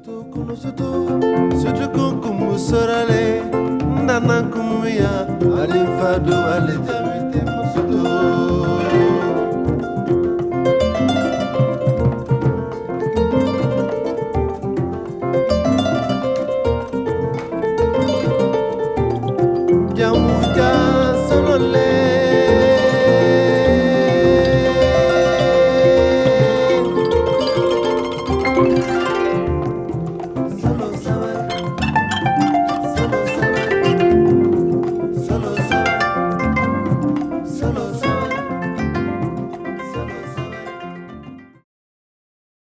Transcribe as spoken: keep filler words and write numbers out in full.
Soto soto kumu sorale nana kumuya ale fado ale jami